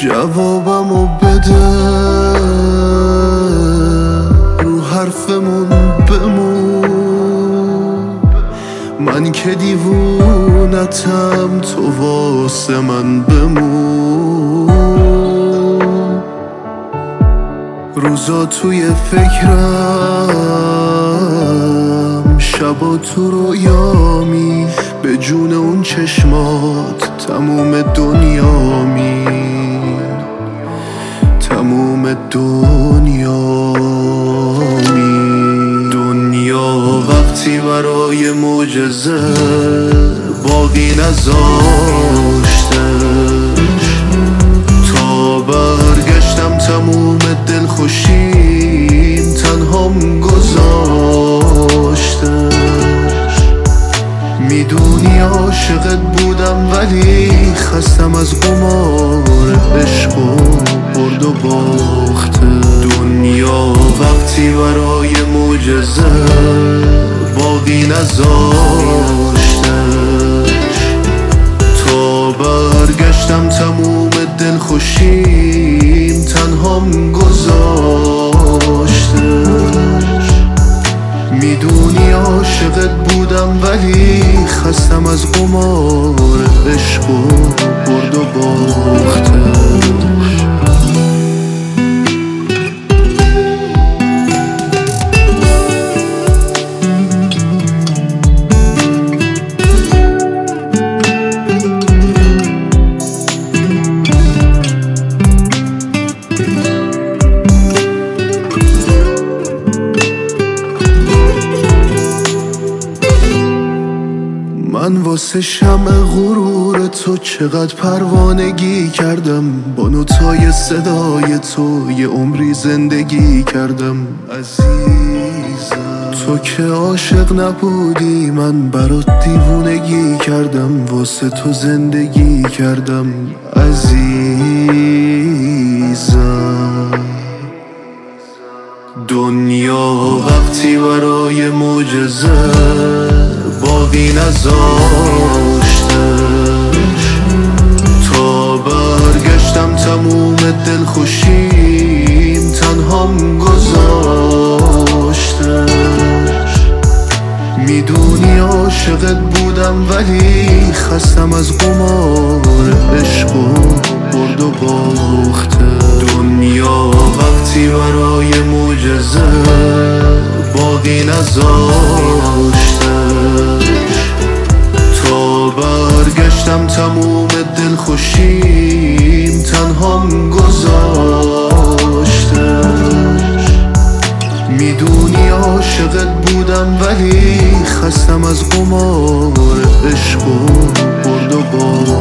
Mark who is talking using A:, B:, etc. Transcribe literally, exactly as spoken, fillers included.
A: جوابمو بده، رو حرفمون بمون. من که دیوونتم، تو واسه من بمون. روزا توی فکرم، شبا تو رویامی، به جون اون چشمات تموم دنیامی، تموم دنیامی. دنیا وقتی برای معجزه باقی نذاشتش، تا برگشتم تموم دلخوشیم تنهام گذاشتش. میدونی عاشقت بودم ولی خستم از قمار عشق و برد و باخته. دنیا وقتی برای معجزه باقی نذاشتش، تا برگشتم تموم دلخوشیم تنهام گذاشتش. میدونی عاشقت بودم ولی خستم از قمار عشق و برد و باختش. من واسه شمع غرور تو چقدر پروانگی کردم، با نوتای صدای تو یه عمری زندگی کردم. عزیزم تو که عاشق نبودی، من برات دیوونگی کردم، واسه تو زندگی کردم. عزیزم دنیا وقتی برای معجزه باقی نذاشتش، تا برگشتم تموم دلخوشیم تنهام گذاشتش. میدونی عاشقت بودم ولی خستم از قمار عشق و برد و باخته. دنیا وقتی برای معجزه باقی نذاشتش، تا برگشتم تموم دلخوشیم تنهام گذاشتش. میدونی عاشقت بودم ولی خستم از قمار عشق و برد و باختش.